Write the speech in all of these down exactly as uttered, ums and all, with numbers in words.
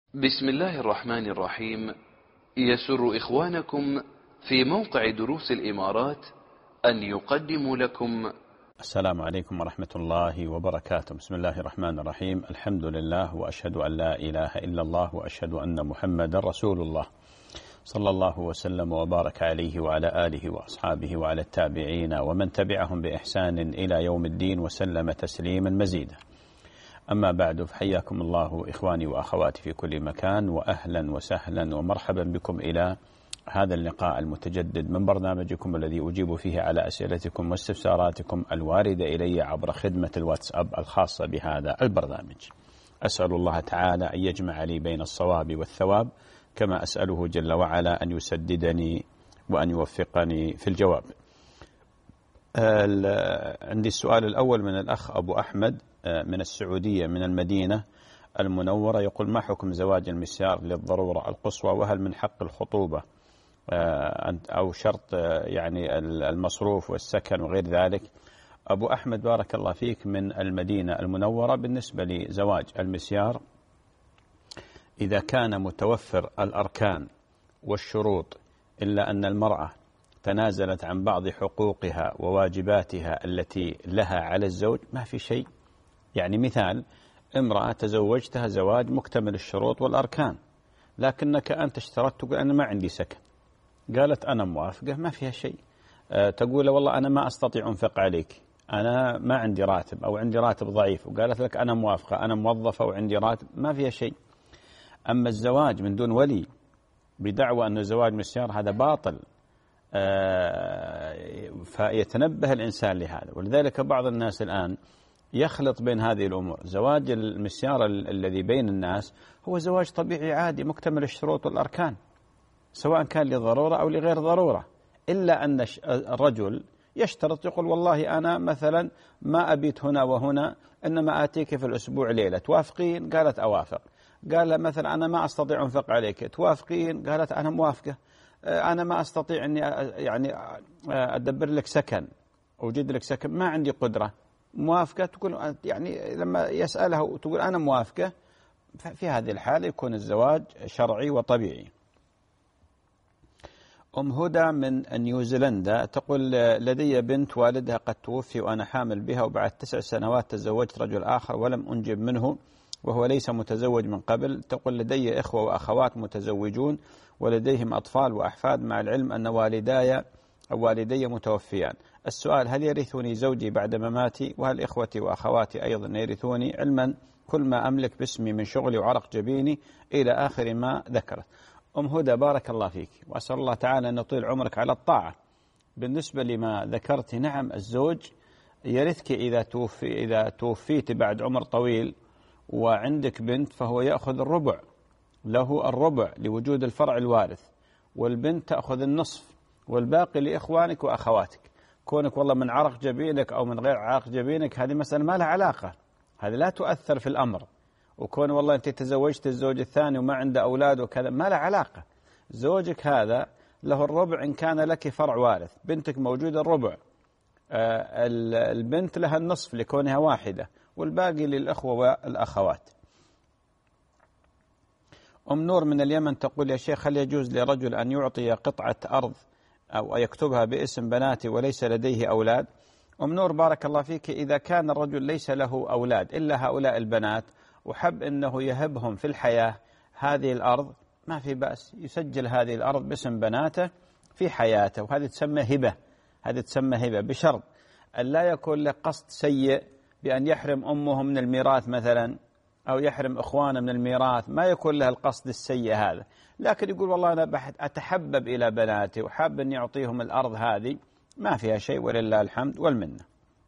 بسم الله الرحمن الرحيم. يسر إخوانكم في موقع دروس الإمارات أن يقدموا لكم. السلام عليكم ورحمة الله وبركاته. بسم الله الرحمن الرحيم. الحمد لله وأشهد أن لا إله إلا الله وأشهد أن محمدا رسول الله صلى الله وسلم وبارك عليه وعلى آله وأصحابه وعلى التابعين ومن تبعهم بإحسان إلى يوم الدين وسلم تسليما مزيدا. أما بعد، فحياكم الله إخواني وأخواتي في كل مكان، وأهلا وسهلا ومرحبا بكم إلى هذا اللقاء المتجدد من برنامجكم الذي أجيب فيه على أسئلتكم واستفساراتكم الواردة إلي عبر خدمة الواتساب الخاصة بهذا البرنامج. أسأل الله تعالى أن يجمع لي بين الصواب والثواب، كما أسأله جل وعلا أن يسددني وأن يوفقني في الجواب. عندي السؤال الأول من الأخ أبو أحمد من السعودية من المدينة المنورة، يقول: ما حكم زواج المسيار للضرورة القصوى؟ وهل من حق الخطوبة أو شرط يعني المصروف والسكن وغير ذلك؟ أبو أحمد بارك الله فيك من المدينة المنورة، بالنسبة لزواج المسيار إذا كان متوفر الأركان والشروط إلا أن المرأة تنازلت عن بعض حقوقها وواجباتها التي لها على الزوج، ما في شيء. يعني مثال، امرأة تزوجتها زواج مكتمل الشروط والأركان، لكنك أنت اشترطت تقول أنا ما عندي سكن، قالت أنا موافقة، ما فيها شيء. أه تقول والله أنا ما أستطيع أنفق عليك، أنا ما عندي راتب أو عندي راتب ضعيف، وقالت لك أنا موافقة، أنا موظفة وعندي راتب، ما فيها شيء. أما الزواج من دون ولي بدعوى أنه زواج مسيار هذا باطل، أه فيتنبه الإنسان لهذا. ولذلك بعض الناس الآن يخلط بين هذه الأمور. زواج المسيار الذي بين الناس هو زواج طبيعي عادي مكتمل الشروط والأركان، سواء كان لضرورة أو لغير ضرورة، إلا أن الرجل يشترط، يقول والله أنا مثلا ما أبيت هنا وهنا، إنما آتيك في الأسبوع ليلة، توافقين؟ قالت أوافق. قال مثلا أنا ما أستطيع أنفق عليك، توافقين؟ قالت أنا موافقة. أنا ما أستطيع أني يعني أدبر لك سكن، أوجد لك سكن، ما عندي قدرة، موافقة. تقول يعني لما يسألها تقول أنا موافقة، في هذه الحالة يكون الزواج شرعي وطبيعي. أم هدى من نيوزيلندا تقول: لدي بنت والدها قد توفي وأنا حامل بها، وبعد تسع سنوات تزوجت رجل آخر ولم أنجب منه وهو ليس متزوج من قبل. تقول: لدي إخوة وأخوات متزوجون ولديهم أطفال وأحفاد، مع العلم أن والداي أو والدي متوفيان. السؤال: هل يرثني زوجي بعد مماتي؟ وهل إخوتي وأخواتي أيضا يرثوني؟ علما كل ما أملك باسمي من شغلي وعرق جبيني، إلى آخر ما ذكرت. أم هدى بارك الله فيك، وأسأل الله تعالى أن يطيل عمرك على الطاعة. بالنسبة لما ذكرت، نعم الزوج يرثك إذا توفي إذا توفيت بعد عمر طويل وعندك بنت، فهو يأخذ الربع، له الربع لوجود الفرع الوارث، والبنت تأخذ النصف، والباقي لإخوانك وأخواتك. كونك والله من عرق جبينك أو من غير عرق جبينك هذه مسألة ما لها علاقة، هذه لا تؤثر في الأمر. وكون والله أنت تزوجت الزوج الثاني وما عنده أولاد وكذا، ما له علاقة. زوجك هذا له الربع إن كان لك فرع وارث، بنتك موجود الربع، آه البنت لها النصف لكونها واحدة، والباقي للأخوة والأخوات. أم نور من اليمن تقول: يا شيخ، هل يجوز لرجل أن يعطي قطعة أرض أو يكتبها باسم بناتي وليس لديه أولاد؟ أم نور بارك الله فيك، إذا كان الرجل ليس له أولاد إلا هؤلاء البنات وحب أنه يهبهم في الحياة هذه الأرض، ما في بأس، يسجل هذه الأرض باسم بناته في حياته، وهذه تسمى هبة. هذه تسمى هبة بشرط أن لا يكون له قصد سيء بأن يحرم أمه من الميراث مثلا، أو يحرم إخوانه من الميراث، ما يكون له القصد السيء هذا. لكن يقول والله أنا أتحبب إلى بناتي وحاب أن يعطيهم الأرض هذه، ما فيها شيء، ولله الحمد والمنة.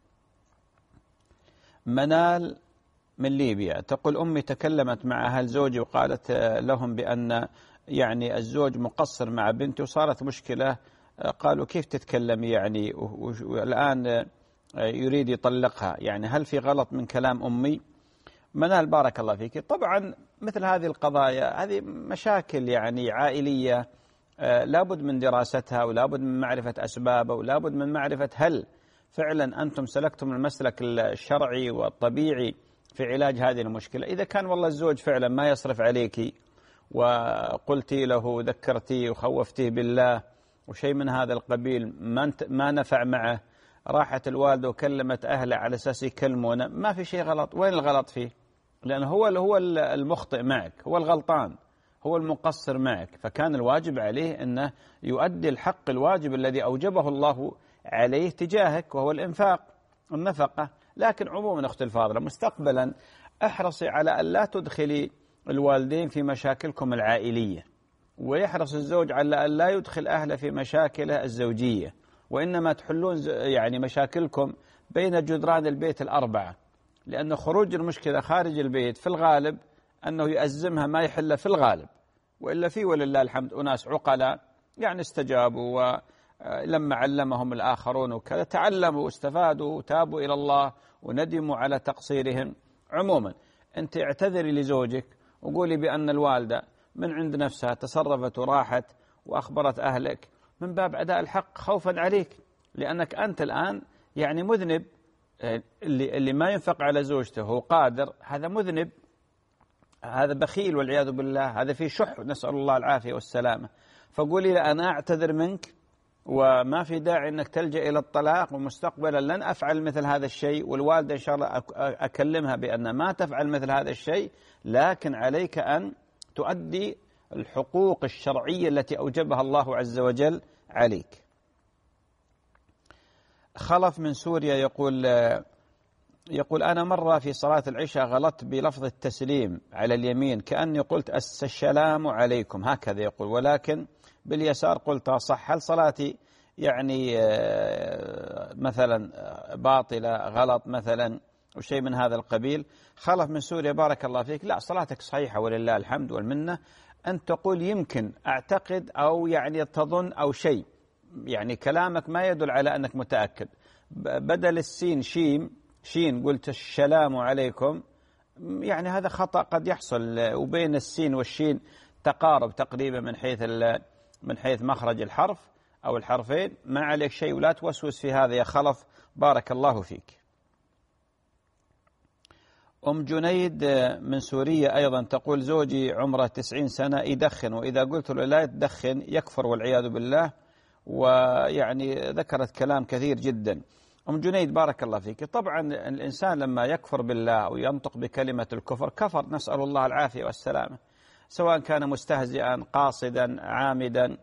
منال من ليبيا تقول: أمي تكلمت مع أهل زوجي وقالت لهم بأن يعني الزوج مقصر مع بنتي، وصارت مشكلة. قالوا: كيف تتكلمي يعني والآن يريد يطلقها، يعني هل في غلط من كلام أمي؟ منال بارك الله فيك، طبعا مثل هذه القضايا هذه مشاكل يعني عائلية، لابد من دراستها، ولابد من معرفة أسبابها، ولابد من معرفة هل فعلا أنتم سلكتم المسلك الشرعي والطبيعي في علاج هذه المشكلة. إذا كان والله الزوج فعلا ما يصرف عليك وقلتي له ذكرتيه وخوفتيه بالله وشيء من هذا القبيل ما ما نفع معه، راحت الوالدة وكلمت أهله على أساس يكلمونه، ما في شيء غلط. وين الغلط فيه؟ لأنه هو هو المخطئ معك، هو الغلطان، هو المقصر معك، فكان الواجب عليه أنه يؤدي الحق الواجب الذي أوجبه الله عليه تجاهك، وهو الإنفاق، النفقة. لكن عموما أختي الفاضلة، مستقبلا احرصي على أن لا تدخلي الوالدين في مشاكلكم العائلية، ويحرص الزوج على أن لا يدخل أهله في مشاكله الزوجية، وإنما تحلون يعني مشاكلكم بين جدران البيت الأربعة، لأن خروج المشكلة خارج البيت في الغالب أنه يأزمها ما يحل في الغالب، وإلا في ولله الحمد أناس عقلاء يعني استجابوا، ولما علمهم الآخرون وكذا تعلموا واستفادوا وتابوا إلى الله وندموا على تقصيرهم. عموما أنت اعتذري لزوجك وقولي بأن الوالدة من عند نفسها تصرفت وراحت وأخبرت أهلك من باب أداء الحق خوفا عليك، لأنك أنت الآن يعني مذنب. اللي, اللي ما ينفق على زوجته هو قادر، هذا مذنب، هذا بخيل والعياذ بالله، هذا فيه شح، نسأل الله العافية والسلامة. فقولي له أنا أعتذر منك وما في داعي أنك تلجأ إلى الطلاق، ومستقبلا لن أفعل مثل هذا الشيء، والوالدة إن شاء الله أكلمها بأن ما تفعل مثل هذا الشيء، لكن عليك أن تؤدي الحقوق الشرعية التي أوجبها الله عز وجل عليك. خلف من سوريا يقول يقول أنا مرة في صلاة العشاء غلطت بلفظ التسليم على اليمين كأني قلت السلام عليكم، هكذا يقول، ولكن باليسار قلت صح. هل صلاتي يعني مثلا باطلة غلط مثلا وشيء من هذا القبيل؟ خلف من سوريا بارك الله فيك، لا، صلاتك صحيحة ولله الحمد والمنة. أن تقول يمكن أعتقد أو يعني تظن أو شيء، يعني كلامك ما يدل على أنك متأكد. بدل السين شيم شين قلت السلام عليكم، يعني هذا خطأ قد يحصل، وبين السين والشين تقارب تقريبا من حيث من حيث مخرج الحرف أو الحرفين، ما عليك شيء ولا توسوس في هذا يا خلف بارك الله فيك. أم جنيد من سوريا أيضا تقول زوجي عمره تسعين سنة يدخن، وإذا قلت له لا تدخن يكفر والعياذ بالله، ويعني ذكرت كلام كثير جدا. أم جنيد بارك الله فيك، طبعا الإنسان لما يكفر بالله أو ينطق بكلمة الكفر كفر، نسأل الله العافية والسلامة، سواء كان مستهزئا قاصدا عامدا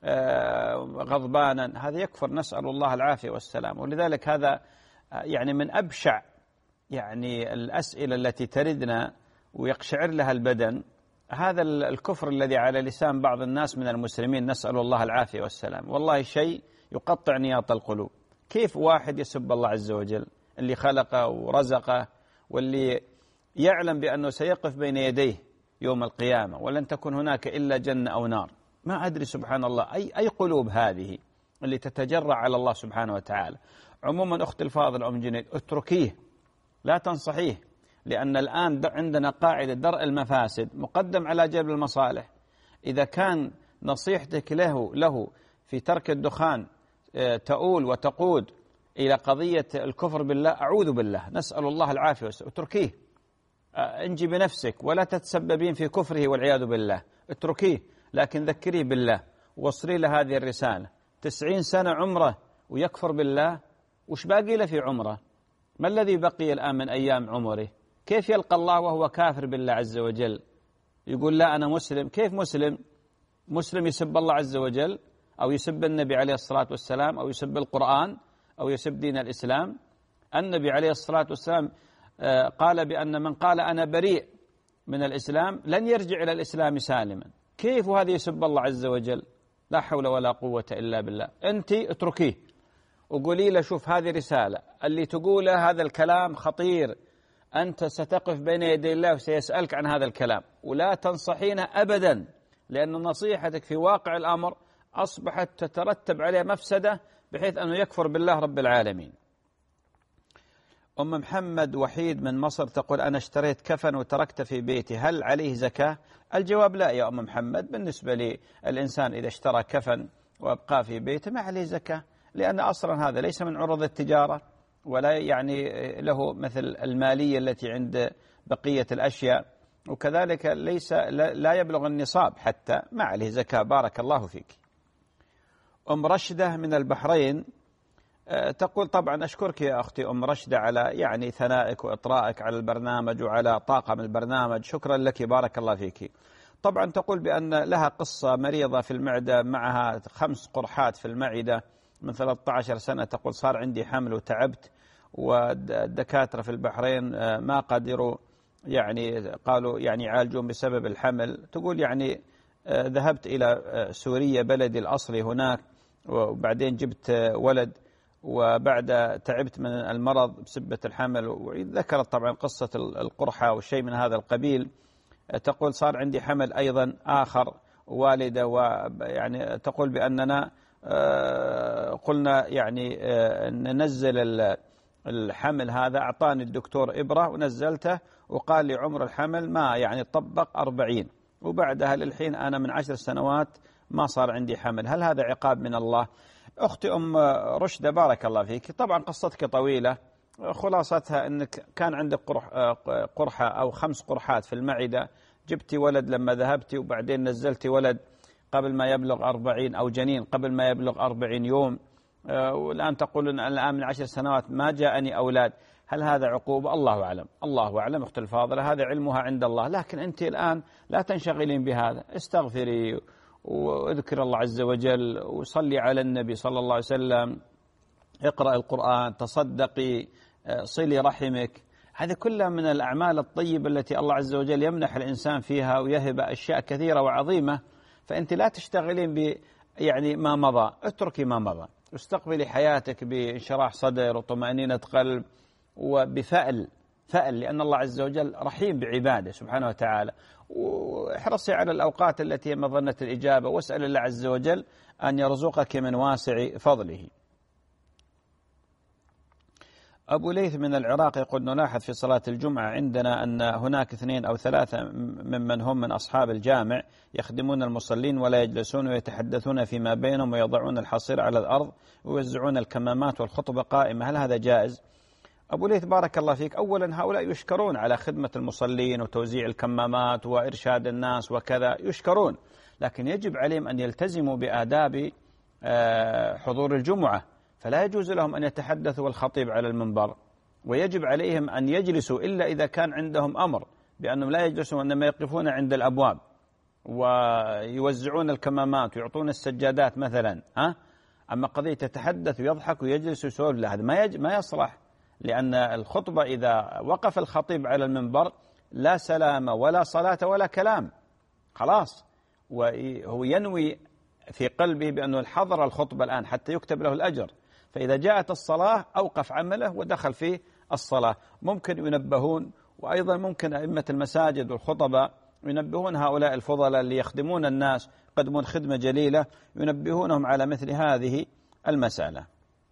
غضبانا، هذا يكفر، نسأل الله العافية والسلامة. ولذلك هذا يعني من أبشع يعني الأسئلة التي تردنا ويقشعر لها البدن، هذا الكفر الذي على لسان بعض الناس من المسلمين، نسأل الله العافية والسلام. والله شيء يقطع نياط القلوب. كيف واحد يسب الله عز وجل اللي خلقه ورزقه، واللي يعلم بأنه سيقف بين يديه يوم القيامة ولن تكون هناك إلا جنة أو نار؟ ما أدري سبحان الله أي أي قلوب هذه اللي تتجرع على الله سبحانه وتعالى. عموما أختي الفاضل أم جنيد، اتركيه، لا تنصحيه، لأن الآن عندنا قاعدة درء المفاسد مقدم على جلب المصالح. إذا كان نصيحتك له له في ترك الدخان تؤول وتقود إلى قضية الكفر بالله، أعوذ بالله، نسأل الله العافية والسلامة، اتركيه، انجي بنفسك ولا تتسببين في كفره والعياذ بالله، اتركيه، لكن ذكريه بالله، وصلي له هذه الرسالة. تسعين سنة عمره ويكفر بالله، وش باقي له في عمره؟ ما الذي بقي الآن من أيام عمره؟ كيف يلقى الله وهو كافر بالله عز وجل؟ يقول لا أنا مسلم. كيف مسلم؟ مسلم يسب الله عز وجل أو يسب النبي عليه الصلاة والسلام أو يسب القرآن أو يسب دين الإسلام. النبي عليه الصلاة والسلام قال بأن من قال أنا بريء من الإسلام لن يرجع إلى الإسلام سالما. كيف هذا يسب الله عز وجل؟ لا حول ولا قوة إلا بالله. أنت اتركيه وقولي له شوف هذه رسالة، اللي تقوله هذا الكلام خطير، أنت ستقف بين يدي الله وسيسألك عن هذا الكلام، ولا تنصحينه أبدا، لأن نصيحتك في واقع الأمر أصبحت تترتب عليه مفسدة بحيث أنه يكفر بالله رب العالمين. أم محمد وحيد من مصر تقول أنا اشتريت كفن وتركته في بيتي، هل عليه زكاة؟ الجواب لا يا أم محمد. بالنسبة للإنسان إذا اشترى كفن وأبقاه في بيته ما عليه زكاة، لأن أصلا هذا ليس من عروض التجارة، ولا يعني له مثل المالية التي عند بقية الأشياء، وكذلك ليس لا يبلغ النصاب حتى ما عليه زكاة. بارك الله فيك. أم رشدة من البحرين تقول: طبعا أشكرك يا أختي أم رشدة على يعني ثنائك وإطرائك على البرنامج وعلى طاقم البرنامج، شكرا لك بارك الله فيك. طبعا تقول بأن لها قصة مريضة في المعدة، معها خمس قرحات في المعدة من ثلاثة عشر سنة. تقول: صار عندي حمل وتعبت، والدكاترة في البحرين ما قدروا يعني قالوا يعني يعالجون بسبب الحمل. تقول يعني ذهبت إلى سوريا بلدي الأصلي هناك، وبعدين جبت ولد، وبعد تعبت من المرض بسبة الحمل. وذكرت طبعا قصة القرحة والشيء من هذا القبيل. تقول: صار عندي حمل أيضا آخر والدة، ويعني تقول بأننا قلنا يعني ننزل الحمل هذا، أعطاني الدكتور إبرة ونزلته وقال لي عمر الحمل ما يعني طبق أربعين، وبعدها للحين أنا من عشر سنوات ما صار عندي حمل. هل هذا عقاب من الله؟ أختي أم رشدة بارك الله فيك، طبعا قصتك طويلة، خلاصتها أنك كان عندك قرح قرحة أو خمس قرحات في المعدة، جبتي ولد لما ذهبتي، وبعدين نزلتي ولد قبل ما يبلغ أربعين أو جنين قبل ما يبلغ أربعين يوم، والآن تقولون الآن من عشر سنوات ما جاءني أولاد. هل هذا عقوبة؟ الله أعلم، الله أعلم أختي الفاضلة، هذا علمها عند الله. لكن أنت الآن لا تنشغلين بهذا، استغفري واذكر الله عز وجل وصلي على النبي صلى الله عليه وسلم، اقرأ القرآن، تصدقي، صلي رحمك. هذه كلها من الأعمال الطيبة التي الله عز وجل يمنح الإنسان فيها ويهب أشياء كثيرة وعظيمة. فأنت لا تشتغلين ب يعني ما مضى، اتركي ما مضى، واستقبلي حياتك بانشراح صدر وطمأنينة قلب وبفأل فأل، لأن الله عز وجل رحيم بعباده سبحانه وتعالى. واحرصي على الأوقات التي مظنة الإجابة، واسأل الله عز وجل أن يرزقك من واسع فضله. أبو ليث من العراق يقول: نلاحظ في صلاة الجمعة عندنا أن هناك اثنين أو ثلاثة ممن هم من أصحاب الجامع يخدمون المصلين ولا يجلسون ويتحدثون فيما بينهم ويضعون الحصير على الأرض ويوزعون الكمامات والخطبة قائمة، هل هذا جائز؟ أبو ليث بارك الله فيك، أولا هؤلاء يشكرون على خدمة المصلين وتوزيع الكمامات وإرشاد الناس وكذا، يشكرون، لكن يجب عليهم أن يلتزموا بآداب حضور الجمعة، فلا يجوز لهم أن يتحدثوا والخطيب على المنبر، ويجب عليهم أن يجلسوا إلا إذا كان عندهم أمر بأنهم لا يجلسوا، وإنما يقفون عند الأبواب ويوزعون الكمامات ويعطون السجادات مثلا. ها؟ أما قضية يتحدث ويضحك ويجلس ويسولف، لا، هذا ما ما يصلح، لأن الخطبة إذا وقف الخطيب على المنبر لا سلام ولا صلاة ولا كلام، خلاص، وهو ينوي في قلبه بأنه حضر الخطبة الآن حتى يكتب له الأجر، فإذا جاءت الصلاة أوقف عمله ودخل في الصلاة. ممكن ينبهون، وأيضا ممكن أئمة المساجد والخطباء ينبهون هؤلاء الفضلاء اللي يخدمون الناس يقدمون خدمة جليلة، ينبهونهم على مثل هذه المسألة.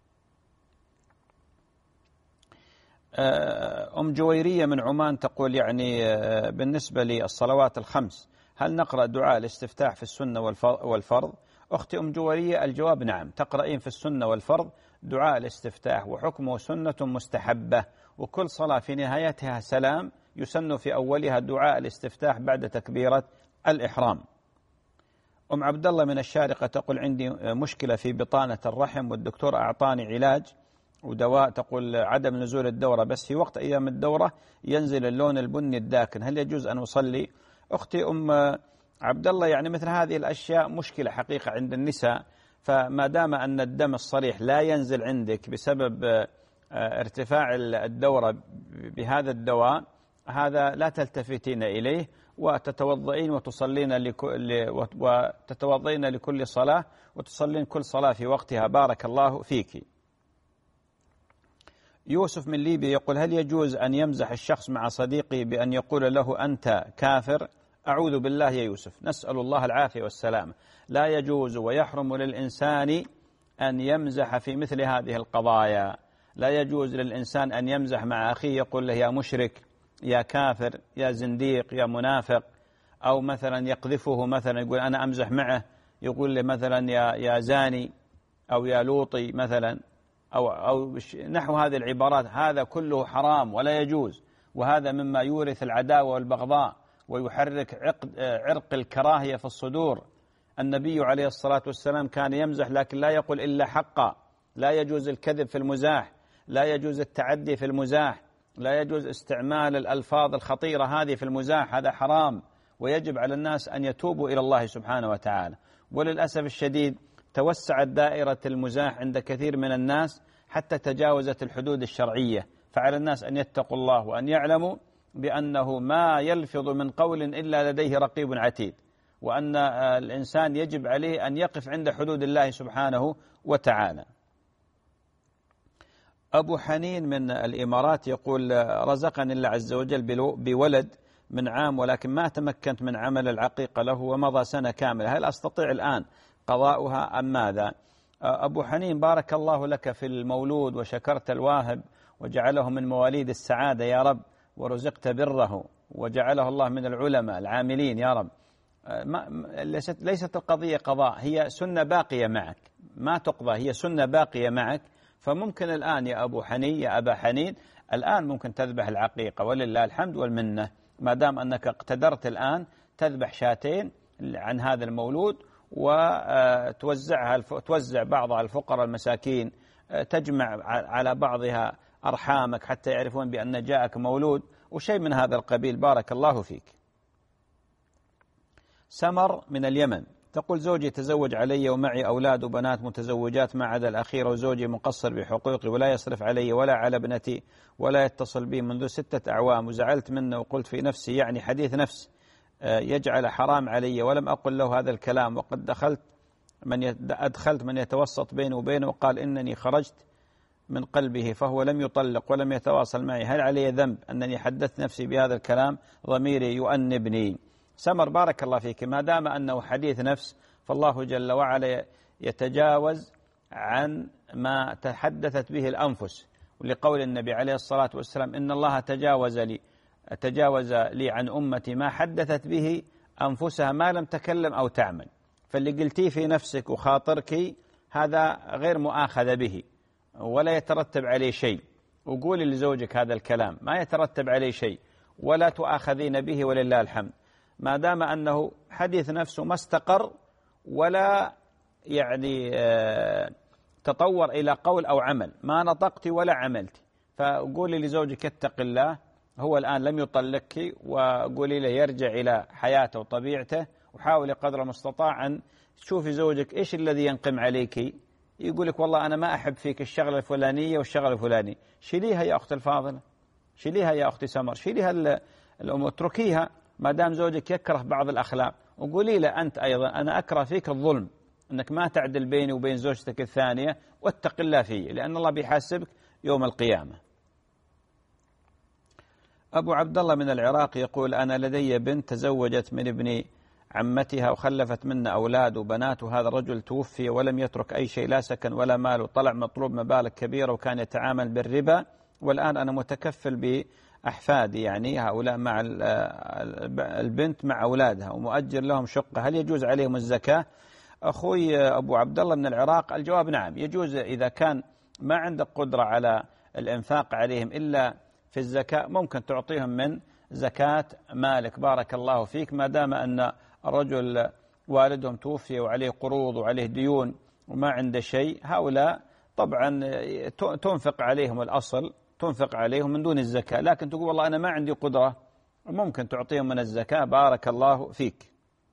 أم جويرية من عمان تقول: يعني بالنسبة للصلوات الخمس هل نقرأ دعاء الاستفتاح في السنة والفرض؟ أختي أم جويرية الجواب نعم، تقرأين في السنة والفرض دعاء الاستفتاح، وحكمه سنة مستحبة، وكل صلاة في نهايتها سلام، يسن في أولها دعاء الاستفتاح بعد تكبيرة الإحرام. أم عبد الله من الشارقة تقول: عندي مشكلة في بطانة الرحم والدكتور أعطاني علاج ودواء، تقول عدم نزول الدورة، بس في وقت أيام الدورة ينزل اللون البني الداكن، هل يجوز أن أصلي؟ أختي أم عبد الله، يعني مثل هذه الأشياء مشكلة حقيقة عند النساء، فما دام أن الدم الصريح لا ينزل عندك بسبب ارتفاع الدورة بهذا الدواء، هذا لا تلتفتين إليه، وتتوضئين وتصلين لكل وتتوضئين لكل صلاة وتصلين كل صلاة في وقتها. بارك الله فيك. يوسف من ليبيا يقول: هل يجوز أن يمزح الشخص مع صديقه بأن يقول له أنت كافر؟ أعوذ بالله يا يوسف، نسأل الله العافية والسلامة. لا يجوز ويحرم للإنسان أن يمزح في مثل هذه القضايا، لا يجوز للإنسان أن يمزح مع أخيه يقول له يا مشرك، يا كافر، يا زنديق، يا منافق، أو مثلا يقذفه، مثلا يقول أنا أمزح معه يقول له مثلا يا يا زاني أو يا لوطي مثلا، أو أو نحو هذه العبارات، هذا كله حرام ولا يجوز، وهذا مما يورث العداوة والبغضاء، ويحرك عقد عرق الكراهية في الصدور. النبي عليه الصلاة والسلام كان يمزح لكن لا يقول إلا حقا، لا يجوز الكذب في المزاح، لا يجوز التعدي في المزاح، لا يجوز استعمال الألفاظ الخطيرة هذه في المزاح، هذا حرام، ويجب على الناس أن يتوبوا إلى الله سبحانه وتعالى. وللأسف الشديد توسعت دائرة المزاح عند كثير من الناس حتى تجاوزت الحدود الشرعية، فعلى الناس أن يتقوا الله وأن يعلموا بأنه ما يلفظ من قول إلا لديه رقيب عتيد، وأن الإنسان يجب عليه أن يقف عند حدود الله سبحانه وتعالى. أبو حنين من الإمارات يقول: رزقني الله عز وجل بولد من عام ولكن ما تمكنت من عمل العقيقة له ومضى سنة كاملة، هل أستطيع الآن قضاؤها أم ماذا؟ أبو حنين بارك الله لك في المولود وشكرت الواهب وجعله من مواليد السعادة يا رب، ورزقت بره وجعله الله من العلماء العاملين يا رب. ليست ليست القضية قضاء، هي سنة باقية معك ما تقضى، هي سنة باقية معك. فممكن الآن يا أبو حنين يا أبا حنين الآن ممكن تذبح العقيقة ولله الحمد والمنة، ما دام أنك اقتدرت الآن تذبح شاتين عن هذا المولود وتوزعها توزع بعضها الفقراء المساكين، تجمع على بعضها أرحامك حتى يعرفون بأن جاءك مولود وشيء من هذا القبيل. بارك الله فيك. سمر من اليمن تقول: زوجي تزوج علي ومعي أولاد وبنات متزوجات ما عدا الأخيرة، وزوجي مقصر بحقوقي ولا يصرف علي ولا على ابنتي ولا يتصل بي منذ ستة أعوام، وزعلت منه وقلت في نفسي يعني حديث نفس يجعل حرام علي، ولم أقل له هذا الكلام، وقد دخلت من أدخلت من يتوسط بيني وبينه وقال إنني خرجت من قلبه فهو لم يطلق ولم يتواصل معي، هل علي ذنب أنني حدثت نفسي بهذا الكلام؟ ضميري يؤنبني. سمر بارك الله فيك، ما دام أنه حديث نفس فالله جل وعلا يتجاوز عن ما تحدثت به الأنفس، ولقول النبي عليه الصلاة والسلام: إن الله تجاوز لي تجاوز لي عن أمتي ما حدثت به أنفسها ما لم تكلم أو تعمل. فاللي قلتيه في نفسك وخاطرك هذا غير مؤاخذ به ولا يترتب عليه شيء، وقولي لزوجك هذا الكلام ما يترتب عليه شيء ولا تؤاخذين به ولله الحمد، ما دام أنه حديث نفسه ما استقر ولا يعني تطور إلى قول أو عمل، ما نطقت ولا عملت. فقولي لزوجك اتق الله، هو الآن لم يطلقك، وقولي له يرجع إلى حياته وطبيعته، وحاولي قدر المستطاع أن تشوفي زوجك إيش الذي ينقم عليك. يقولك والله أنا ما أحب فيك الشغلة الفلانية والشغلة الفلانية، شيليها يا أختي الفاضلة، شيليها يا أختي سمر، شيليها الأمور، اتركيها ما دام زوجك يكره بعض الأخلاق، وقولي له أنت أيضا أنا أكره فيك الظلم، أنك ما تعدل بيني وبين زوجتك الثانية، واتق الله فيه لأن الله بيحاسبك يوم القيامة. أبو عبد الله من العراق يقول: أنا لدي بنت تزوجت من ابن عمتها وخلفت منا أولاد وبنات، وهذا الرجل توفي ولم يترك أي شيء لا سكن ولا مال، وطلع مطلوب مبالغ كبيرة وكان يتعامل بالربا، والآن أنا متكفل بأحفادي يعني هؤلاء مع البنت مع أولادها ومؤجر لهم شقة، هل يجوز عليهم الزكاة؟ أخوي أبو عبد الله من العراق الجواب نعم يجوز، إذا كان ما عندك قدرة على الإنفاق عليهم إلا في الزكاة ممكن تعطيهم من زكاة مالك. بارك الله فيك، ما دام أن الرجل والدهم توفي وعليه قروض وعليه ديون وما عنده شيء، هؤلاء طبعا تنفق عليهم الأصل، تنفق عليهم من دون الزكاة، لكن تقول والله أنا ما عندي قدرة ممكن تعطيهم من الزكاة. بارك الله فيك.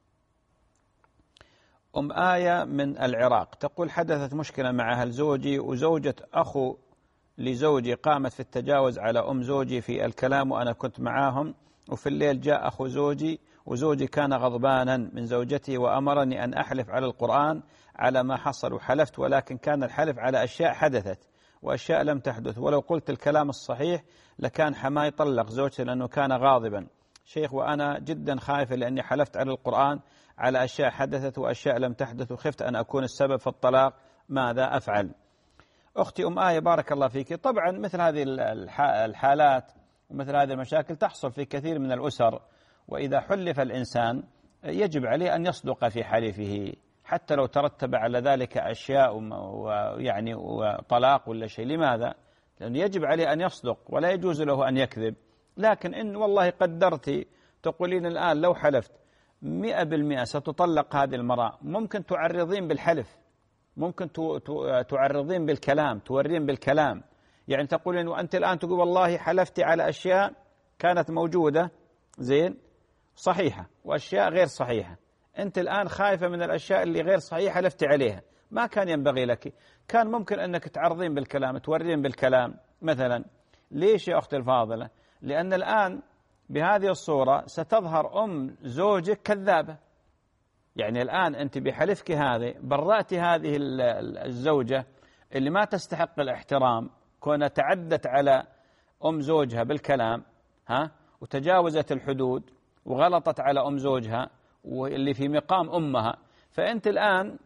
أم آية من العراق تقول: حدثت مشكلة مع أهل زوجي وزوجة أخو لزوجي قامت في التجاوز على أم زوجي في الكلام وأنا كنت معاهم، وفي الليل جاء أخو زوجي وزوجي كان غضبانا من زوجتي وأمرني أن أحلف على القرآن على ما حصل، وحلفت ولكن كان الحلف على أشياء حدثت وأشياء لم تحدث، ولو قلت الكلام الصحيح لكان حماي طلق زوجتي لأنه كان غاضبا. شيخ وأنا جدا خائف لأني حلفت على القرآن على أشياء حدثت وأشياء لم تحدث وخفت أن أكون السبب في الطلاق، ماذا أفعل؟ أختي أم آية بارك الله فيك، طبعا مثل هذه الحالات ومثل هذه المشاكل تحصل في كثير من الأسر، وإذا حلف الإنسان يجب عليه أن يصدق في حلفه حتى لو ترتب على ذلك أشياء ويعني وطلاق ولا شيء. لماذا؟ لأنه يجب عليه أن يصدق ولا يجوز له أن يكذب. لكن إن والله قدرتي تقولين الآن لو حلفت مئة بالمئة ستطلق هذه المرأة، ممكن تعرضين بالحلف، ممكن تعرضين بالكلام، تورين بالكلام. يعني تقولين وأنت الآن تقول والله حلفتي على أشياء كانت موجودة زين صحيحة وأشياء غير صحيحة، أنت الآن خايفة من الأشياء اللي غير صحيحة حلفتي عليها، ما كان ينبغي لك، كان ممكن أنك تعرضين بالكلام، تورين بالكلام مثلا. ليش يا أختي الفاضلة؟ لأن الآن بهذه الصورة ستظهر أم زوجك كذابة. يعني الآن أنت بحلفك هذه برأت هذه الزوجة اللي ما تستحق الاحترام، كونها تعدت على أم زوجها بالكلام ها وتجاوزت الحدود وغلطت على أم زوجها واللي في مقام أمها، فأنت الآن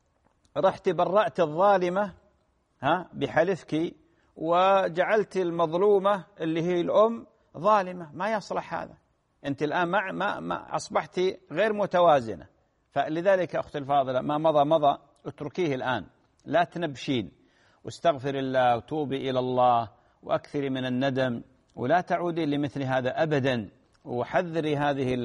رحت برأت الظالمة ها بحلفك وجعلت المظلومة اللي هي الأم ظالمة. ما يصلح هذا، أنت الآن ما ما ما أصبحت غير متوازنة. فلذلك أختي الفاضلة ما مضى مضى، اتركيه الآن، لا تنبشين، واستغفر الله وتوبي إلى الله وأكثري من الندم، ولا تعودي لمثل هذا أبدا. وحذري هذه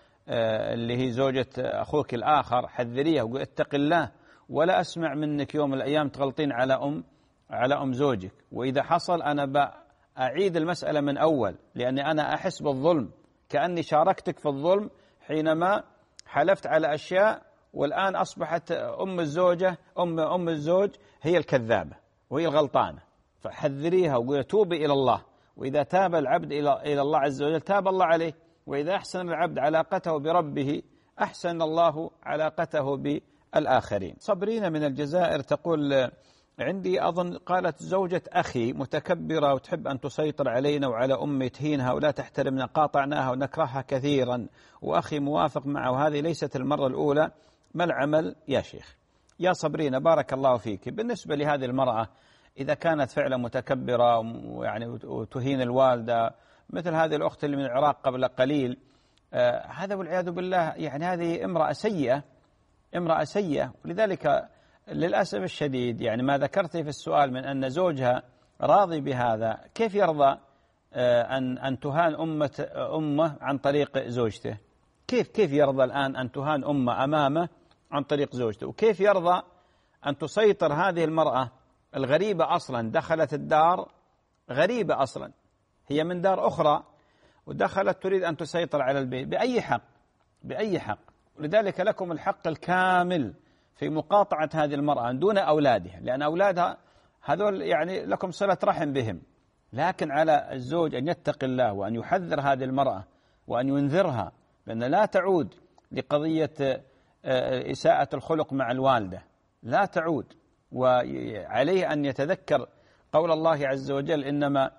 اللي هي زوجة أخوك الآخر، حذريها وقل اتق الله، ولا أسمع منك يوم من الأيام تغلطين على أم على أم زوجك. وإذا حصل أنا بأعيد المسألة من أول، لأني أنا أحس بالظلم، كأني شاركتك في الظلم حينما حلفت على أشياء، والآن أصبحت أم الزوجة أم أم الزوج هي الكذابة وهي الغلطانة. فحذريها وقل توبي إلى الله، وإذا تاب العبد إلى إلى الله عز وجل تاب الله عليه، وإذا أحسن العبد علاقته بربه أحسن الله علاقته بالآخرين. صبرين من الجزائر تقول عندي أظن قالت زوجة أخي متكبرة وتحب أن تسيطر علينا وعلى أمي، تهينها ولا تحترمنا، قاطعناها ونكرهها كثيرا، وأخي موافق معه، وهذه ليست المرة الأولى، ما العمل يا شيخ؟ يا صبرين بارك الله فيك، بالنسبة لهذه المرأة إذا كانت فعلا متكبرة ويعني وتهين الوالدة مثل هذه الأخت اللي من العراق قبل قليل، آه هذا والعياذ بالله يعني هذه امرأة سيئة، امرأة سيئة. ولذلك للأسف الشديد يعني ما ذكرتي في السؤال من أن زوجها راضي بهذا، كيف يرضى أن أن تهان أمة أمه عن طريق زوجته؟ كيف كيف يرضى الآن أن تهان أمه أمامه عن طريق زوجته؟ وكيف يرضى أن تسيطر هذه المرأة الغريبة أصلا، دخلت الدار غريبة أصلا، هي من دار أخرى ودخلت تريد أن تسيطر على البيت، بأي حق؟ بأي حق؟ ولذلك لكم الحق الكامل في مقاطعة هذه المرأة دون أولادها، لأن أولادها هذول يعني لكم صلة رحم بهم، لكن على الزوج أن يتقي الله وأن يحذر هذه المرأة وأن ينذرها بأن لا تعود لقضية إساءة الخلق مع الوالدة، لا تعود. وعليه أن يتذكر قول الله عز وجل إنما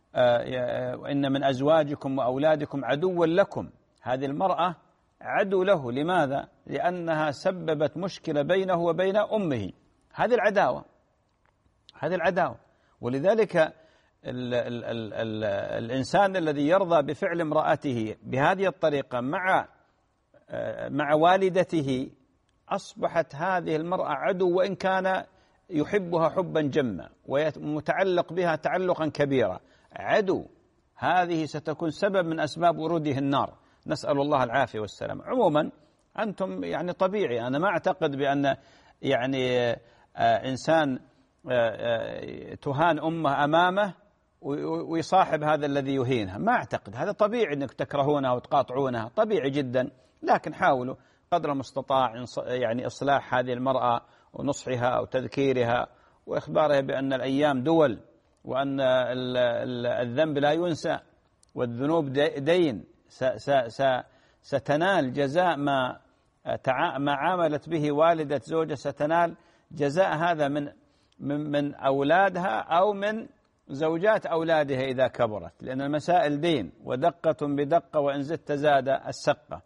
إن من أزواجكم وأولادكم عدوا لكم، هذه المرأة عدو له، لماذا؟ لأنها سببت مشكلة بينه وبين أمه، هذه العداوة، هذه العداوة. ولذلك ال ال ال ال الإنسان الذي يرضى بفعل امرأته بهذه الطريقة مع مع والدته أصبحت هذه المرأة عدو، وإن كان يحبها حبا جما ومتعلق بها تعلقا كبيرا، عدو. هذه ستكون سبب من أسباب وروده النار، نسأل الله العافية والسلام. عموما أنتم يعني طبيعي، أنا ما أعتقد بأن يعني آه إنسان آه آه تهان أمه أمامه ويصاحب هذا الذي يهينها، ما أعتقد، هذا طبيعي أنك تكرهونها وتقاطعونها، طبيعي جدا. لكن حاولوا قدر المستطاع يعني إصلاح هذه المرأة ونصحها أو تذكيرها وإخبارها بأن الأيام دول، وأن الذنب لا ينسى والذنوب دين، ستنال جزاء ما ما عاملت به والدة زوجها، ستنال جزاء هذا من من أولادها أو من زوجات أولادها إذا كبرت، لأن المسائل دين، ودقة بدقة وإن زدت زاد السقة.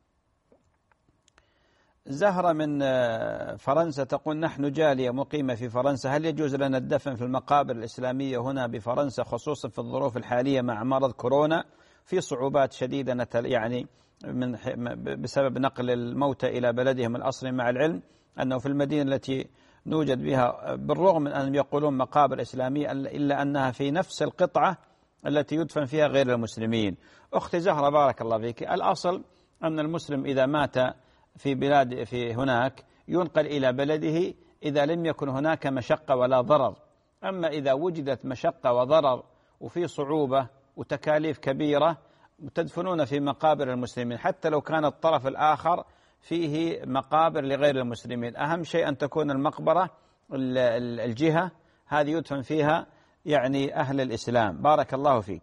زهرة من فرنسا تقول نحن جالية مقيمة في فرنسا، هل يجوز لنا الدفن في المقابر الإسلامية هنا بفرنسا، خصوصا في الظروف الحالية مع مرض كورونا، في صعوبات شديدة يعني من بسبب نقل الموتى إلى بلدهم الأصلي، مع العلم أنه في المدينة التي نوجد بها بالرغم من أنهم يقولون مقابر إسلامية إلا أنها في نفس القطعة التي يدفن فيها غير المسلمين. أختي زهرة بارك الله فيك، الأصل أن المسلم إذا مات في بلاد في هناك ينقل إلى بلده إذا لم يكن هناك مشقة ولا ضرر. أما إذا وجدت مشقة وضرر وفي صعوبة وتكاليف كبيرة تدفنون في مقابر المسلمين، حتى لو كان الطرف الآخر فيه مقابر لغير المسلمين. أهم شيء أن تكون المقبرة الجهة هذه يدفن فيها يعني أهل الإسلام. بارك الله فيك.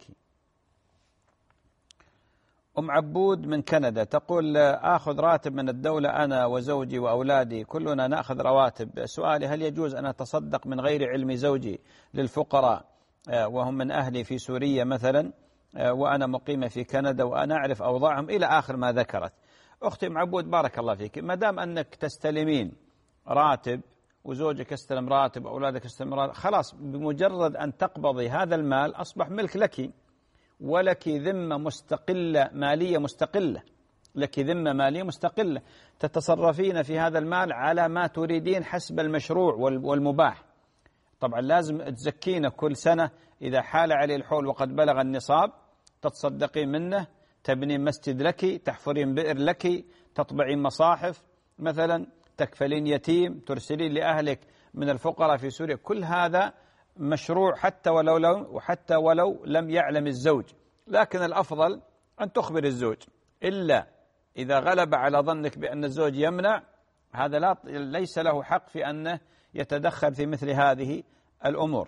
أم عبود من كندا تقول آخذ راتب من الدولة أنا وزوجي وأولادي، كلنا نأخذ رواتب. سؤالي هل يجوز أن أتصدق من غير علم زوجي للفقراء وهم من أهلي في سوريا مثلا وأنا مقيمة في كندا وأنا أعرف أوضاعهم إلى آخر ما ذكرت. أختي أم عبود بارك الله فيك، ما دام أنك تستلمين راتب وزوجك يستلم راتب وأولادك يستلم راتب، خلاص بمجرد أن تقبضي هذا المال أصبح ملك لك، ولك ذمة مستقلة مالية مستقلة، لك ذمة مالية مستقلة تتصرفين في هذا المال على ما تريدين حسب المشروع والمباح. طبعا لازم تزكين كل سنة إذا حال عليه الحول وقد بلغ النصاب، تتصدقين منه، تبنين مسجد لك، تحفرين بئر لك، تطبعين مصاحف مثلا، تكفلين يتيم، ترسلين لأهلك من الفقراء في سوريا. كل هذا مشروع حتى ولو لو وحتى ولو لم يعلم الزوج، لكن الأفضل أن تخبر الزوج، إلا إذا غلب على ظنك بأن الزوج يمنع، هذا لا ليس له حق في أنه يتدخل في مثل هذه الأمور.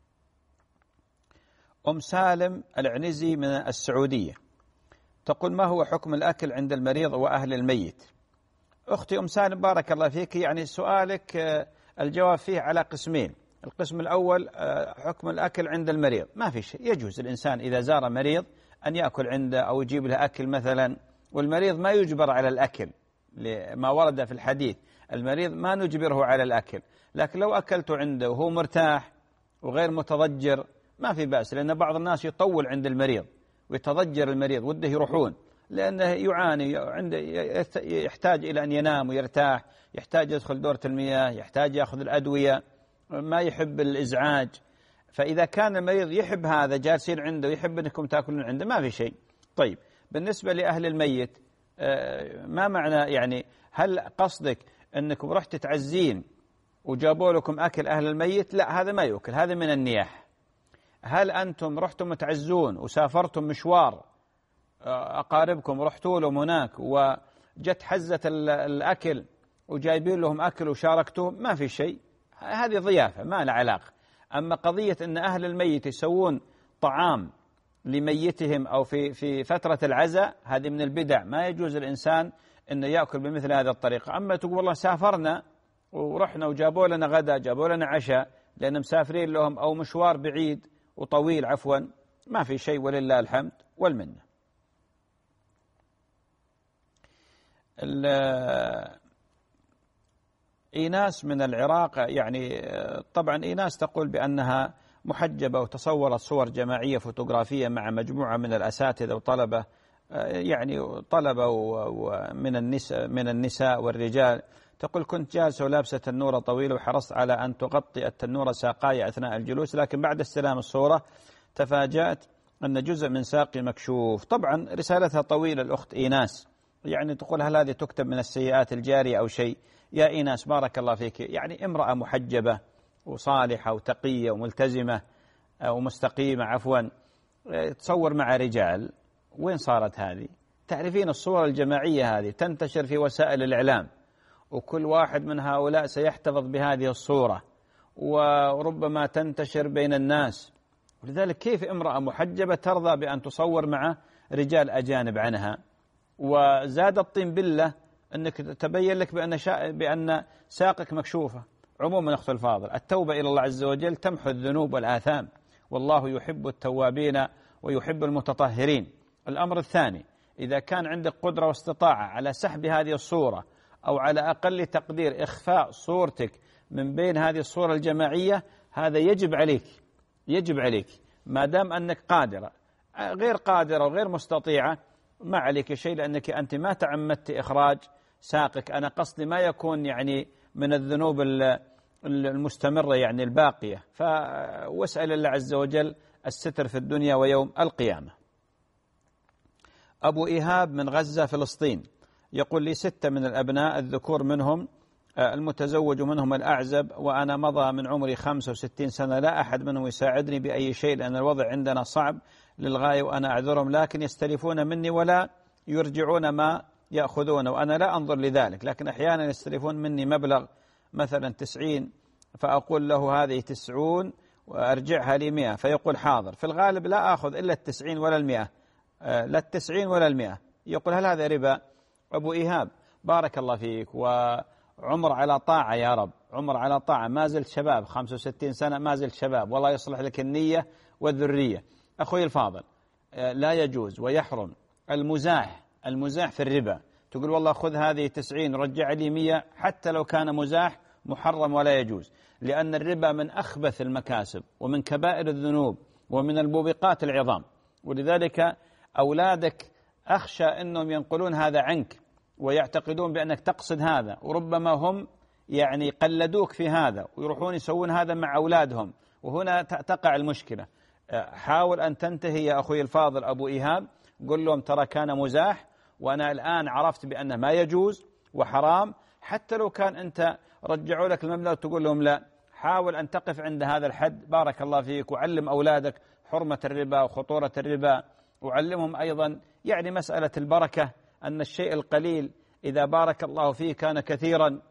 أم سالم العنزي من السعودية تقول ما هو حكم الأكل عند المريض وأهل الميت؟ أختي أم سالم بارك الله فيك، يعني سؤالك الجواب فيه على قسمين. القسم الأول حكم الأكل عند المريض، ما في شيء، يجوز الإنسان إذا زار مريض أن يأكل عنده أو يجيب له أكل مثلا، والمريض ما يجبر على الأكل لما ورد في الحديث، المريض ما نجبره على الأكل، لكن لو أكلت عنده وهو مرتاح وغير متضجر ما في بأس، لأن بعض الناس يطول عند المريض ويتضجر المريض وده يروحون، لأنه يعاني عنده، يحتاج إلى أن ينام ويرتاح، يحتاج يدخل دورة المياه، يحتاج يأخذ الأدوية، ما يحب الإزعاج. فإذا كان المريض يحب هذا جالسين عنده ويحب أنكم تأكلون عنده ما في شيء. طيب بالنسبة لأهل الميت ما معنى، يعني هل قصدك أنكم رحت تعزين وجابوا لكم أكل أهل الميت؟ لا، هذا ما يؤكل، هذا من النياح. هل أنتم رحتم تعزون وسافرتم مشوار أقاربكم رحتوا لهم هناك وجت حزة الأكل وجايبين لهم أكل وشاركتهم؟ ما في شيء، هذه ضيافة ما لها علاقة. أما قضية أن أهل الميت يسوون طعام لميتهم أو في في فترة العزاء، هذه من البدع، ما يجوز الإنسان أنه يأكل بمثل هذه الطريقة. أما تقول والله سافرنا ورحنا وجابوا لنا غدا، جابوا لنا عشاء لأن مسافرين لهم أو مشوار بعيد وطويل عفوا، ما في شيء ولله الحمد والمنة. إيناس من العراق، يعني طبعا إيناس تقول بأنها محجبة وتصورت صور جماعية فوتوغرافية مع مجموعة من الأساتذة وطلبة، يعني طلبة من النساء من النساء والرجال. تقول كنت جالسة ولابسة تنورة طويلة وحرصت على أن تغطي التنورة ساقاي أثناء الجلوس، لكن بعد استلام الصورة تفاجأت أن جزء من ساقي مكشوف. طبعا رسالتها طويلة الأخت إيناس، يعني تقول هل هذه تكتب من السيئات الجارية أو شيء؟ يا إيناس بارك الله فيك، يعني امرأة محجبة وصالحة وتقية وملتزمة ومستقيمة عفوا تصور مع رجال، وين صارت هذه؟ تعرفين الصور الجماعية هذه تنتشر في وسائل الإعلام، وكل واحد من هؤلاء سيحتفظ بهذه الصورة وربما تنتشر بين الناس، ولذلك كيف امرأة محجبة ترضى بأن تصور مع رجال أجانب عنها؟ وزاد الطين بالله أنك تبين لك بأن, شا... بأن ساقك مكشوفة. عموما أخت الفاضل، التوبة إلى الله عز وجل تمحو الذنوب والآثام، والله يحب التوابين ويحب المتطهرين. الأمر الثاني، إذا كان عندك قدرة واستطاعة على سحب هذه الصورة أو على أقل تقدير إخفاء صورتك من بين هذه الصورة الجماعية، هذا يجب عليك، يجب عليك ما دام أنك قادرة. غير قادرة وغير مستطيعة ما عليك شيء، لأنك أنت ما تعمدت إخراج ساقك. أنا قصدي ما يكون يعني من الذنوب المستمرة يعني الباقية، فواسأل الله عز وجل الستر في الدنيا ويوم القيامة. أبو إيهاب من غزة فلسطين يقول لي ستة من الأبناء الذكور منهم المتزوج منهم الأعزب، وأنا مضى من عمري خمسة وستين سنة لا أحد منهم يساعدني بأي شيء لأن الوضع عندنا صعب للغاية وأنا أعذرهم، لكن يستلفون مني ولا يرجعون ما يأخذونه، وأنا لا أنظر لذلك، لكن أحيانا يستلفون مني مبلغ مثلا تسعين فأقول له هذه تسعون وأرجعها لي مئة، فيقول حاضر. في الغالب لا أخذ إلا التسعين ولا المئة، لا التسعين ولا المئة. يقول هل هذا ربا؟ أبو إيهاب بارك الله فيك، وعمر على طاعة يا رب، عمر على طاعة، ما زلت شباب، خمسة وستين سنة ما زلت شباب، والله يصلح لك النية والذرية. أخوي الفاضل، لا يجوز ويحرم المزاح، المزاح في الربا. تقول والله خذ هذه تسعين رجع لي مئة، حتى لو كان مزاح محرم ولا يجوز، لأن الربا من أخبث المكاسب ومن كبائر الذنوب ومن الموبقات العظام، ولذلك أولادك أخشى أنهم ينقلون هذا عنك ويعتقدون بأنك تقصد هذا، وربما هم يعني قلدوك في هذا ويروحون يسوون هذا مع أولادهم، وهنا تقع المشكلة. حاول أن تنتهي يا أخوي الفاضل أبو إيهاب، قل لهم ترى كان مزاح وأنا الآن عرفت بأنه ما يجوز وحرام، حتى لو كان أنت رجعوا لك المبلغ تقول لهم لا، حاول أن تقف عند هذا الحد بارك الله فيك، وعلم أولادك حرمة الربا وخطورة الربا، وعلمهم أيضا يعني مسألة البركة، أن الشيء القليل إذا بارك الله فيه كان كثيرا،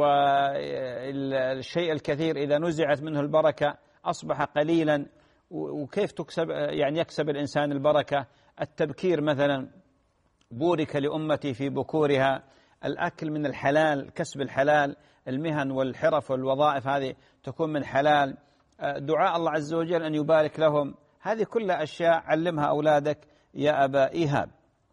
والشيء الكثير إذا نزعت منه البركة أصبح قليلا. وكيف تكسب يعني يكسب الإنسان البركة؟ التبكير مثلا، بورك لأمتي في بكورها، الأكل من الحلال، كسب الحلال، المهن والحرف والوظائف هذه تكون من حلال، دعاء الله عز وجل أن يبارك لهم، هذه كلها أشياء علمها أولادك يا أبا إيهاب.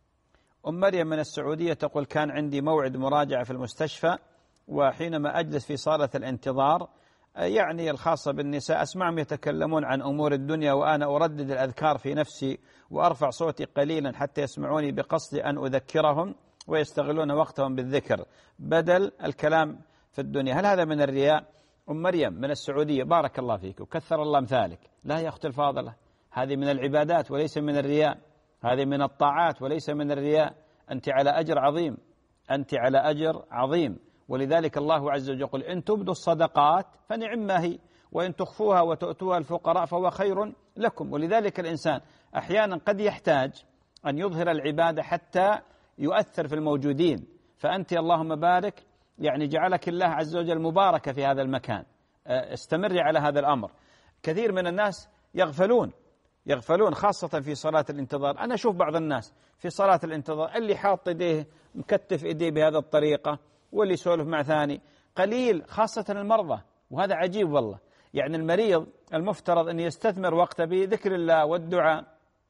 أم مريم من السعودية تقول كان عندي موعد مراجعة في المستشفى، وحينما أجلس في صالة الانتظار يعني الخاصة بالنساء أسمعهم يتكلمون عن أمور الدنيا، وأنا أردد الأذكار في نفسي وأرفع صوتي قليلا حتى يسمعوني بقصد أن أذكرهم، ويستغلون وقتهم بالذكر بدل الكلام في الدنيا. هل هذا من الرياء؟ أم مريم من السعودية بارك الله فيك وكثر الله أمثالك. لا يا أختي الفاضلة، هذه من العبادات وليس من الرياء، هذه من الطاعات وليس من الرياء، أنت على أجر عظيم، أنت على أجر عظيم. ولذلك الله عز وجل يقول إن تبدوا الصدقات فنعم ما هي، وإن تخفوها وتؤتوها الفقراء فهو خير لكم. ولذلك الإنسان أحيانا قد يحتاج أن يظهر العبادة حتى يؤثر في الموجودين، فأنت اللهم بارك يعني جعلك الله عز وجل مباركة في هذا المكان، استمري على هذا الأمر. كثير من الناس يغفلون يغفلون خاصة في صلاة الانتظار. أنا أشوف بعض الناس في صلاة الانتظار اللي حاط يديه مكتف يديه بهذه الطريقة، واللي يسولف مع ثاني قليل، خاصة المرضى، وهذا عجيب والله. يعني المريض المفترض أن يستثمر وقته بذكر الله والدعاء،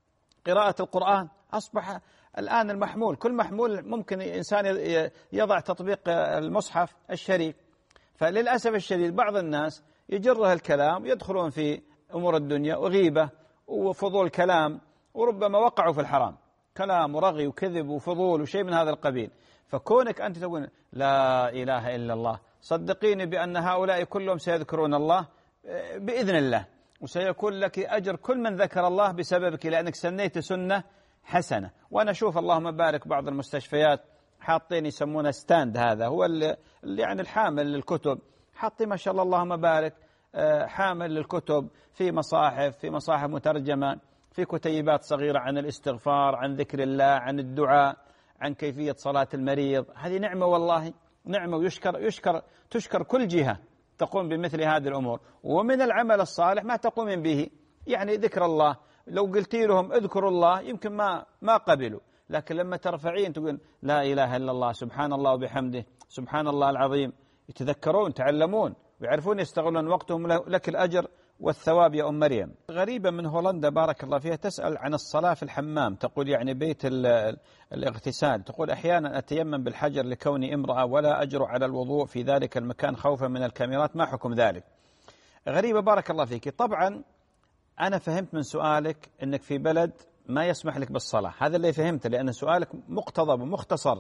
قراءة القرآن، أصبح الآن المحمول كل محمول ممكن إنسان يضع تطبيق المصحف الشريف. فللأسف الشديد بعض الناس يجره الكلام يدخلون في أمور الدنيا وغيبة وفضول كلام، وربما وقعوا في الحرام، كلام ورغي وكذب وفضول وشيء من هذا القبيل. فكونك أنت تقول لا إله إلا الله، صدقيني بأن هؤلاء كلهم سيذكرون الله بإذن الله، وسيكون لك أجر كل من ذكر الله بسببك، لأنك سنيت سنة حسنة. وأنا أشوف اللهم بارك بعض المستشفيات حاطين يسمونه ستاند، هذا هو اللي يعني الحامل للكتب، حاطين ما شاء الله اللهم بارك حامل للكتب في مصاحف، في مصاحف مترجمة، في كتيبات صغيرة عن الاستغفار، عن ذكر الله، عن الدعاء، عن كيفية صلاة المريض. هذه نعمة والله، نعمة، ويشكر يشكر تشكر كل جهة تقوم بمثل هذه الأمور. ومن العمل الصالح ما تقوم به، يعني ذكر الله، لو قلتي لهم اذكروا الله يمكن ما ما قبلوا، لكن لما ترفعين تقول لا إله إلا الله، سبحان الله وبحمده، سبحان الله العظيم، يتذكرون، تعلمون، ويعرفون يستغلون وقتهم، لك الأجر والثواب يا أم مريم. غريبة من هولندا بارك الله فيها تسأل عن الصلاة في الحمام، تقول يعني بيت الاغتسال، تقول أحيانا أتيمم بالحجر لكوني امرأة ولا أجرؤ على الوضوء في ذلك المكان خوفا من الكاميرات، ما حكم ذلك؟ غريبة بارك الله فيك. طبعا أنا فهمت من سؤالك أنك في بلد ما يسمح لك بالصلاة، هذا اللي فهمته، لأن سؤالك مقتضب ومختصر،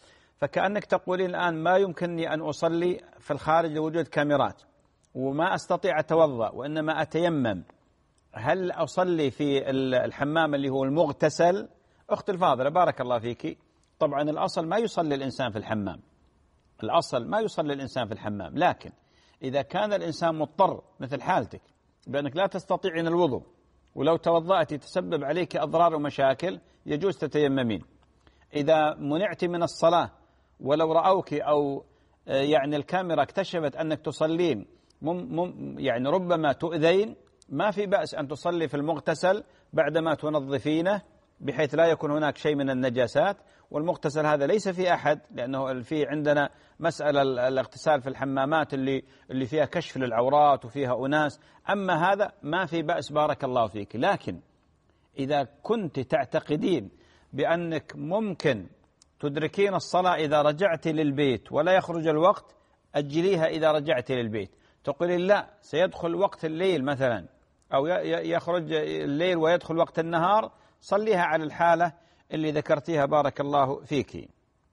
فكأنك تقولين الآن ما يمكنني أن أصلي في الخارج لوجود كاميرات، وما أستطيع أتوضأ وإنما أتيمم، هل أصلي في الحمام اللي هو المغتسل؟ أختي الفاضلة بارك الله فيك، طبعا الأصل ما يصلي الإنسان في الحمام، الأصل ما يصلي الإنسان في الحمام، لكن إذا كان الإنسان مضطر مثل حالتك بأنك لا تستطيعين الوضوء ولو توضأت تسبب عليك أضرار ومشاكل يجوز تتيممين. إذا منعت من الصلاة ولو رأوك أو يعني الكاميرا اكتشفت أنك تصلين مم مم يعني ربما تؤذين، ما في بأس أن تصلي في المغتسل بعدما تنظفينه بحيث لا يكون هناك شيء من النجاسات. والمغتسل هذا ليس في أحد، لأنه في عندنا مسألة الاغتسال في الحمامات اللي اللي فيها كشف للعورات وفيها أناس، أما هذا ما في بأس بارك الله فيك. لكن إذا كنت تعتقدين بأنك ممكن تدركين الصلاة إذا رجعت للبيت ولا يخرج الوقت، أجليها إذا رجعت للبيت. تقولين لا سيدخل وقت الليل مثلا أو يخرج الليل ويدخل وقت النهار، صليها على الحالة اللي ذكرتيها بارك الله فيك.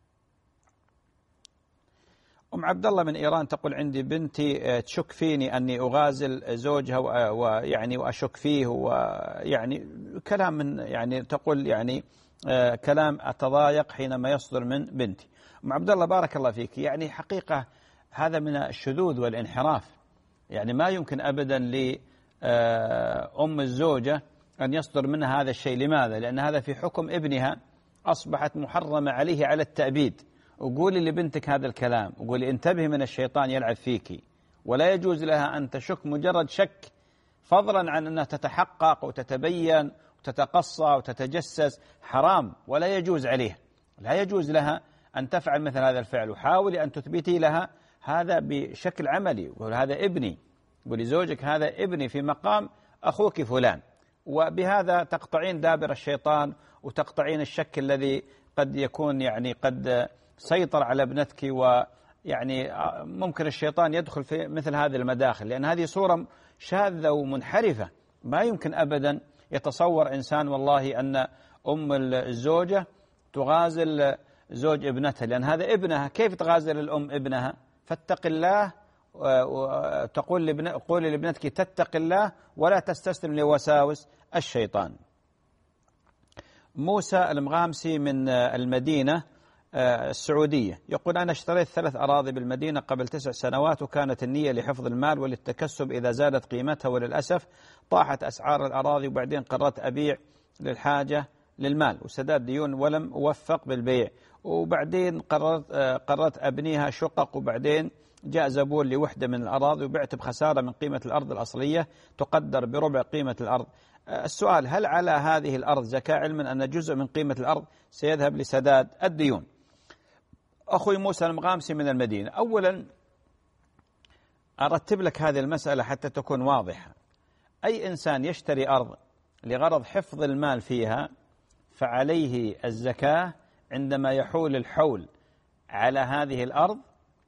أم عبد الله من إيران تقول عندي بنتي تشك فيني أني أغازل زوجها ويعني وأشك فيه ويعني كلام من يعني تقول يعني كلام أتضايق حينما يصدر من بنتي. أم عبد الله بارك الله فيك، يعني حقيقة هذا من الشذوذ والانحراف، يعني ما يمكن أبدا لأم الزوجة أن يصدر منها هذا الشيء. لماذا؟ لأن هذا في حكم ابنها، أصبحت محرمة عليه على التأبيد. وقولي لبنتك هذا الكلام، وقولي انتبهي من الشيطان يلعب فيك، ولا يجوز لها أن تشك مجرد شك، فضلا عن أنها تتحقق وتتبين وتتقصى وتتجسس، حرام ولا يجوز عليها، لا يجوز لها أن تفعل مثل هذا الفعل. وحاولي أن تثبتي لها هذا بشكل عملي، وهذا ابني، ولزوجك هذا ابني في مقام أخوك فلان، وبهذا تقطعين دابر الشيطان وتقطعين الشك الذي قد يكون يعني قد سيطر على ابنتك، ويعني ممكن الشيطان يدخل في مثل هذه المداخل، لأن هذه صورة شاذة ومنحرفة. ما يمكن أبدا يتصور إنسان والله أن أم الزوجة تغازل زوج ابنتها، لأن هذا ابنها، كيف تغازل الأم ابنها؟ فاتق الله، وتقول لابن قولي لابنتك تتق الله ولا تستسلم لوساوس الشيطان. موسى المغامسي من المدينة السعودية يقول أنا اشتريت ثلاث أراضي بالمدينة قبل تسع سنوات، وكانت النية لحفظ المال وللتكسب إذا زادت قيمتها، وللأسف طاحت أسعار الأراضي، وبعدين قررت أبيع للحاجة للمال وسداد ديون ولم أوفق بالبيع، وبعدين قررت قررت أبنيها شقق، وبعدين جاء زبون لوحدة من الأراضي وبعت بخسارة من قيمة الأرض الأصلية تقدر بربع قيمة الأرض. السؤال: هل على هذه الأرض زكاة، علما أن جزء من قيمة الأرض سيذهب لسداد الديون؟ أخوي موسى المغامسي من المدينة، أولا أرتب لك هذه المسألة حتى تكون واضحة. أي إنسان يشتري أرض لغرض حفظ المال فيها فعليه الزكاة عندما يحول الحول على هذه الأرض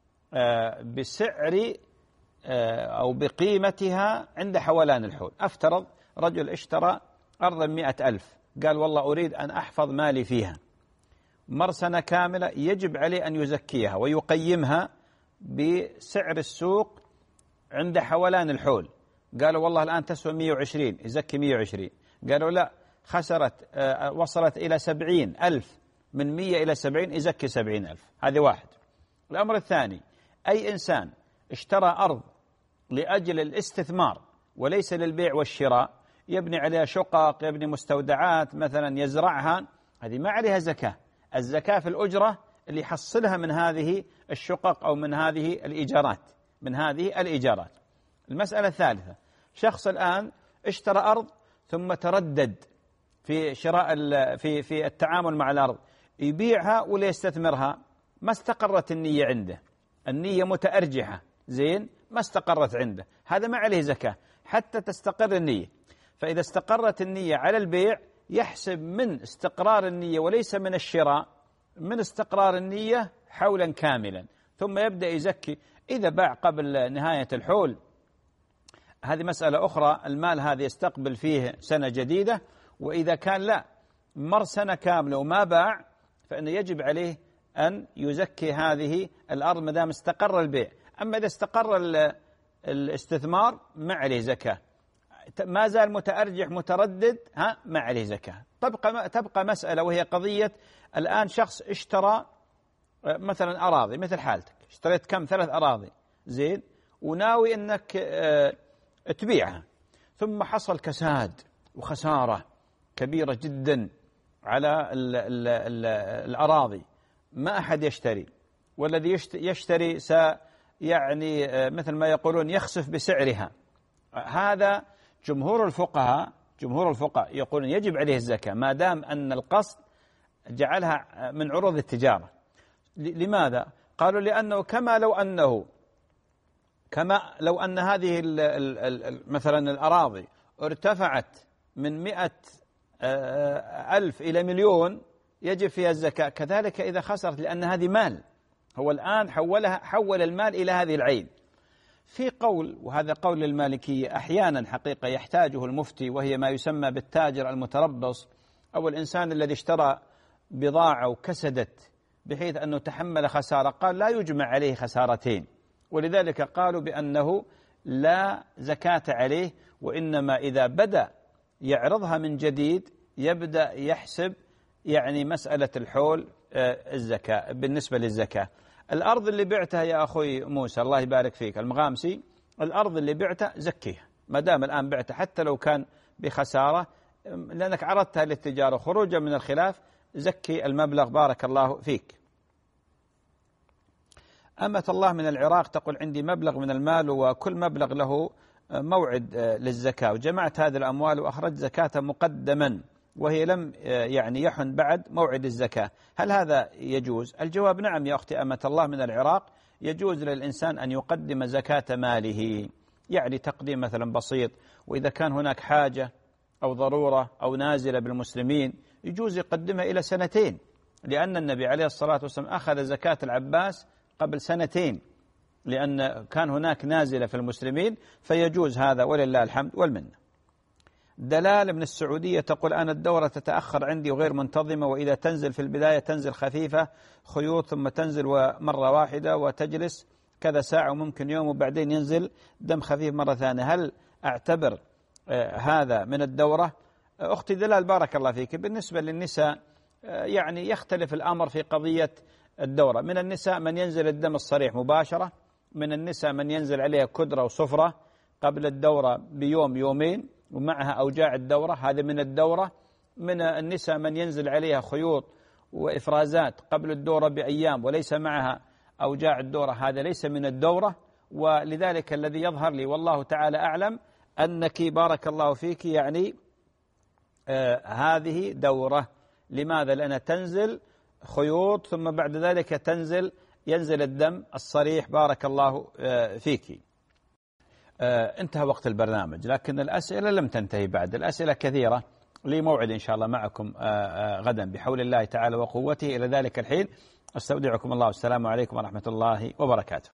بسعر أو بقيمتها عند حولان الحول. أفترض رجل اشترى أرضا مئة ألف، قال والله أريد أن أحفظ مالي فيها، مر سنة كاملة، يجب عليه أن يزكيها ويقيمها بسعر السوق عند حولان الحول. قالوا والله الآن تسوى مئة وعشرين، يزكي مئة وعشرين. قالوا لا، خسرت وصلت إلى سبعين ألف، من مئة إلى سبعين يزكي سبعين ألف. هذه واحد. الأمر الثاني: أي إنسان اشترى أرض لأجل الاستثمار وليس للبيع والشراء، يبني عليها شقق، يبني مستودعات مثلا، يزرعها، هذه ما عليها زكاة. الزكاة في الأجرة اللي يحصلها من هذه الشقق أو من هذه الإيجارات، من هذه الإيجارات. المسألة الثالثة: شخص الآن اشترى أرض ثم تردد في شراء في في التعامل مع الأرض، يبيعها ولا يستثمرها، ما استقرت النية عنده، النية متأرجحة، زين، ما استقرت عنده، هذا ما عليه زكاة حتى تستقر النية. فإذا استقرت النية على البيع يحسب من استقرار النية وليس من الشراء، من استقرار النية حولا كاملا، ثم يبدأ يزكي. إذا باع قبل نهاية الحول هذه مسألة أخرى، المال هذا يستقبل فيه سنة جديدة. وإذا كان لا، مر سنة كاملة وما باع، فإنه يجب عليه أن يزكي هذه الأرض ما دام استقر البيع. أما إذا استقر الاستثمار ما عليه زكاة. ما زال متأرجح متردد، ها ما عليه زكاة. تبقى تبقى مسألة وهي قضية الآن شخص اشترى مثلا أراضي مثل حالتك، اشتريت كم ثلاث أراضي زين وناوي أنك اه تبيعها، ثم حصل كساد وخسارة كبيرة جدا على ال ال ال الأراضي، ما أحد يشتري، والذي يشتري س يعني مثل ما يقولون يخسف بسعرها. هذا جمهور الفقهاء جمهور الفقهاء يقولون يجب عليه الزكاة ما دام أن القصد جعلها من عروض التجارة. لماذا؟ قالوا لأنه كما لو أنه كما لو أن هذه ال ال مثلا الأراضي ارتفعت من مئة ألف إلى مليون يجب فيها الزكاة، كذلك إذا خسرت، لأن هذه مال، هو الآن حولها حول المال إلى هذه العين. في قول، وهذا قول المالكية أحيانا حقيقة يحتاجه المفتي، وهي ما يسمى بالتاجر المتربص، أو الإنسان الذي اشترى بضاعة وكسدت بحيث أنه تحمل خسارة، قال لا يجمع عليه خسارتين، ولذلك قالوا بأنه لا زكاة عليه، وإنما إذا بدأ يعرضها من جديد يبدأ يحسب يعني مسألة الحول الزكاة بالنسبة للزكاة. الأرض اللي بعتها يا أخوي موسى الله يبارك فيك المغامسي، الأرض اللي بعتها زكيها ما دام الآن بعتها حتى لو كان بخسارة، لأنك عرضتها للتجارة خروجا من الخلاف، زكي المبلغ بارك الله فيك. أمة الله من العراق تقول عندي مبلغ من المال وكل مبلغ له موعد للزكاة، وجمعت هذه الأموال وأخرجت زكاة مقدما وهي لم يعني يحن بعد موعد الزكاة، هل هذا يجوز؟ الجواب نعم يا أختي أمة الله من العراق، يجوز للإنسان أن يقدم زكاة ماله، يعني تقديم مثلا بسيط، وإذا كان هناك حاجة أو ضرورة أو نازلة بالمسلمين يجوز يقدمها إلى سنتين، لأن النبي عليه الصلاة والسلام أخذ زكاة العباس قبل سنتين لأن كان هناك نازلة في المسلمين، فيجوز هذا ولله الحمد والمنة. دلال من السعودية تقول أنا الدورة تتأخر عندي وغير منتظمة، وإذا تنزل في البداية تنزل خفيفة خيوط ثم تنزل مرة واحدة وتجلس كذا ساعة وممكن يوم وبعدين ينزل دم خفيف مرة ثانية، هل أعتبر آه هذا من الدورة؟ أختي دلال بارك الله فيك، بالنسبة للنساء آه يعني يختلف الأمر في قضية الدورة، من النساء من ينزل الدم الصريح مباشرة، من النساء من ينزل عليها كدرة وصفرة قبل الدورة بيوم يومين ومعها أوجاع الدورة، هذا من الدورة. من النساء من ينزل عليها خيوط وإفرازات قبل الدورة بأيام وليس معها أوجاع الدورة، هذا ليس من الدورة. ولذلك الذي يظهر لي والله تعالى أعلم أنك بارك الله فيك يعني آه هذه دورة. لماذا؟ لأنها تنزل خيوط ثم بعد ذلك تنزل ينزل الدم الصريح بارك الله آه فيك. آه انتهى وقت البرنامج، لكن الأسئلة لم تنتهي بعد، الأسئلة كثيرة، لي موعد إن شاء الله معكم آه آه غدا بحول الله تعالى وقوته. إلى ذلك الحين استودعكم الله والسلام عليكم ورحمة الله وبركاته.